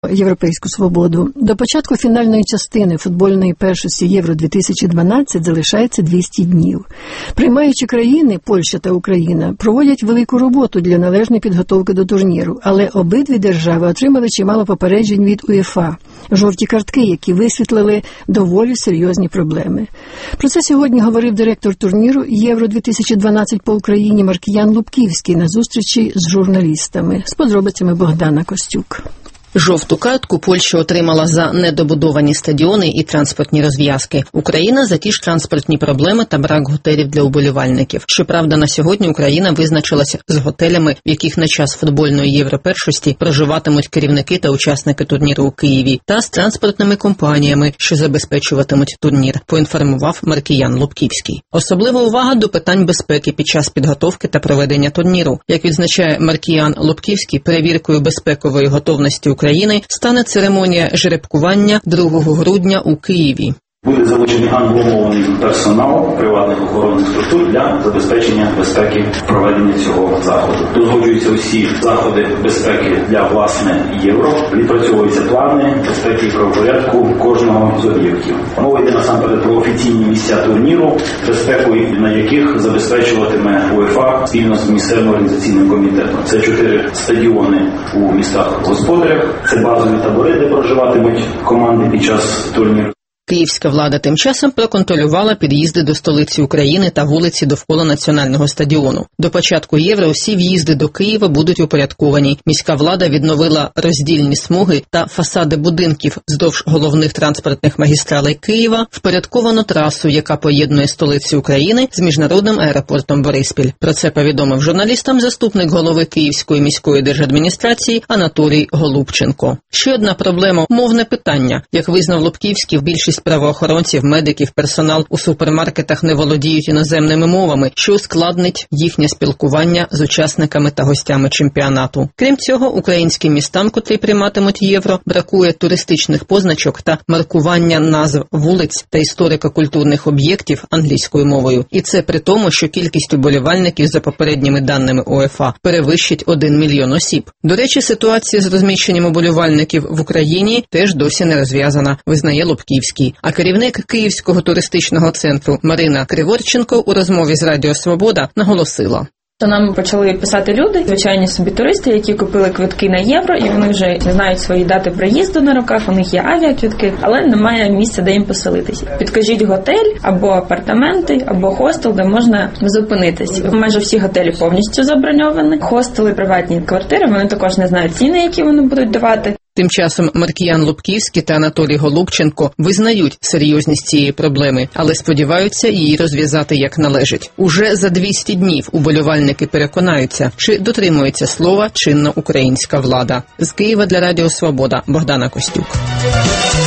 Європейську свободу. До початку фінальної частини футбольної першості Євро-2012 залишається 200 днів. Приймаючі країни, Польща та Україна, проводять велику роботу для належної підготовки до турніру, але обидві держави отримали чимало попереджень від УЄФА. Жовті картки, які висвітлили доволі серйозні проблеми. Про це сьогодні говорив директор турніру Євро-2012 по Україні Маркіян Лубківський на зустрічі з журналістами. З подробицями Богдана Костюк. Жовту картку Польща отримала за недобудовані стадіони і транспортні розв'язки. Україна за ті ж транспортні проблеми та брак готелів для уболівальників. Щоправда, на сьогодні Україна визначилася з готелями, в яких на час футбольної європершості проживатимуть керівники та учасники турніру у Києві, та з транспортними компаніями, що забезпечуватимуть турнір, поінформував Маркіян Лубківський. Особлива увага до питань безпеки під час підготовки та проведення турніру. Як відзначає Маркіян Лубківський, перевіркою безпекової готовності України стане церемонія жеребкування 2 грудня у Києві. Буде залучений англомовний персонал приватних охоронних структур для забезпечення безпеки проведення цього заходу. Узгоджуються усі заходи безпеки для, власне, євро. Відпрацьовуються плани безпеки і правопорядку кожного з об'єктів. Мова йде насамперед про офіційні місця турніру, безпекою на яких забезпечуватиме УЄФА спільно з місцевим організаційним комітетом. Це 4 стадіони у містах-господарях, це базові табори, де проживатимуть команди під час турніру. Київська влада тим часом проконтролювала під'їзди до столиці України та вулиці довкола національного стадіону. До початку Євро всі в'їзди до Києва будуть упорядковані. Міська влада відновила роздільні смуги та фасади будинків вздовж головних транспортних магістралей Києва, впорядковано трасу, яка поєднує столицю України з міжнародним аеропортом Бориспіль. Про це повідомив журналістам заступник голови Київської міської держадміністрації Анатолій Голубченко. Ще одна проблема – мовне питання. Як визнав Лубківський, більшість правоохоронців, медиків, персонал у супермаркетах не володіють іноземними мовами, що ускладнить їхнє спілкування з учасниками та гостями чемпіонату. Крім цього, українським містам, котрі прийматимуть євро, бракує туристичних позначок та маркування назв вулиць та історико-культурних об'єктів англійською мовою. І це при тому, що кількість уболівальників, за попередніми даними УЄФА, перевищить 1 мільйон осіб. До речі, ситуація з розміщенням уболівальників в Україні теж досі не розв'язана, визнає Лубківський. А керівник Київського туристичного центру Марина Криворченко у розмові з Радіо Свобода наголосила. Нам почали писати люди, звичайні собі туристи, які купили квитки на євро, і вони вже не знають свої дати приїзду на руках, у них є авіаквитки, але немає місця, де їм поселитися. Підкажіть готель, або апартаменти, або хостел, де можна зупинитись. Майже всі готелі повністю заброньовані. Хостели, приватні квартири, вони також не знають ціни, які вони будуть давати. Тим часом Маркіян Лубківський та Анатолій Голубченко визнають серйозність цієї проблеми, але сподіваються її розв'язати як належить. Уже за 200 днів уболівальники переконаються, чи дотримується слова чинна українська влада. З Києва для Радіо Свобода Богдана Костюк.